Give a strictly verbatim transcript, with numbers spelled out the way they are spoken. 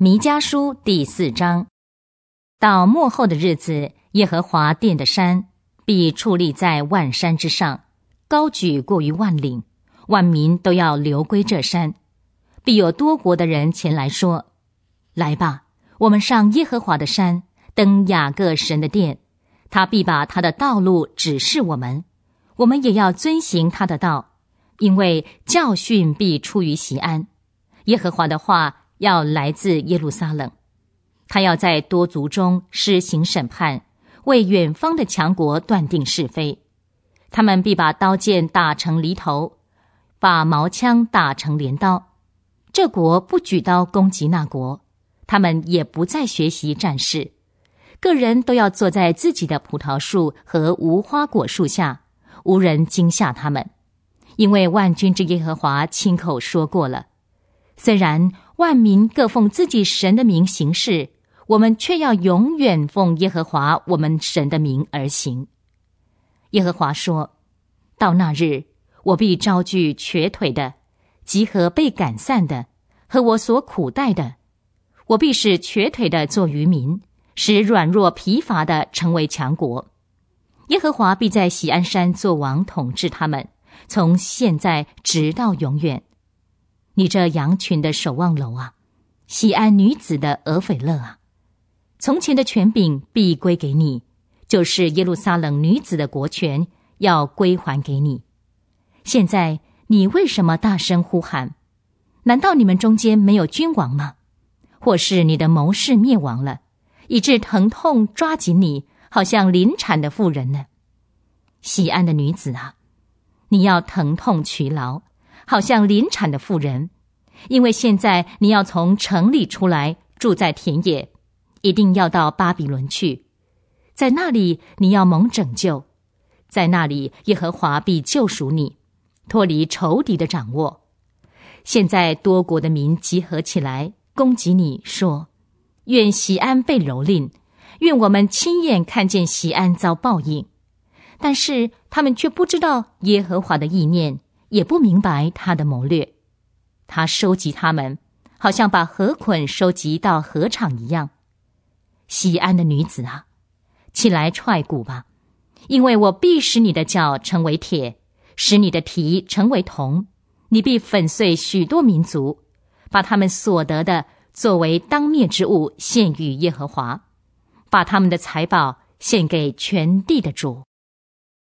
弥迦书第四章。到末后的日子，耶和华殿的山必矗立在万山之上，高举过于万岭，万民都要流归这山。必有多国的人前来说：来吧，我们上耶和华的山，登雅各神的殿，他必把他的道路指示我们，我们也要遵行他的道，因为教训必出于锡安，耶和华的话要来自耶路撒冷。他要在多族中施行审判，为远方的强国断定是非。他们必把刀剑打成犁头，把矛枪打成镰刀。这国不举刀攻击那国，他们也不再学习战事。个人都要坐在自己的葡萄树和无花果树下，无人惊吓他们，因为万军之耶和华亲口说过了。虽然万民各奉自己神的名行事，我们却要永远奉耶和华我们神的名而行。耶和华说：到那日，我必招聚瘸腿的，集合被赶散的，和我所苦待的。我必使瘸腿的做渔民，使软弱疲乏的成为强国。耶和华必在锡安山作王，统治他们，从现在直到永远。你这羊群的守望楼啊，锡安女子的俄斐勒啊，从前的权柄必归给你，就是耶路撒冷女子的国权要归还给你。现在你为什么大声呼喊？难道你们中间没有君王吗？或是你的谋士灭亡了，以致疼痛抓紧你，好像临产的妇人呢？锡安的女子啊，你要疼痛劬劳，好像临产的妇人，因为现在你要从城里出来，住在田野，一定要到巴比伦去。在那里你要蒙拯救，在那里耶和华必救赎你，脱离仇敌的掌握。现在多国的民集合起来攻击你，说：愿锡安被蹂躏，愿我们亲眼看见锡安遭报应。但是他们却不知道耶和华的意念，也不明白他的谋略。他收集他们，好像把河捆收集到河场一样。锡安的女子啊，起来踹鼓吧，因为我必使你的脚成为铁，使你的蹄成为铜。你必粉碎许多民族，把他们所得的作为当灭之物献与耶和华，把他们的财宝献给全地的主。